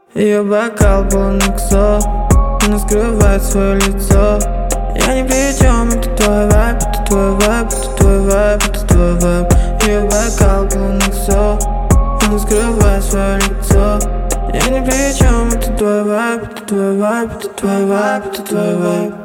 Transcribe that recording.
Ее бокал полон иксо, она скрывает свое лицо. Я ни при чем, это твой вайб, это твой вайб, это твой вайб, это твой вайб. Ее бокал полон иксо, она скрывает свое лицо. Я ни при чем, это твой вайб, это твой вайб, это твой вайб, это твой вайб.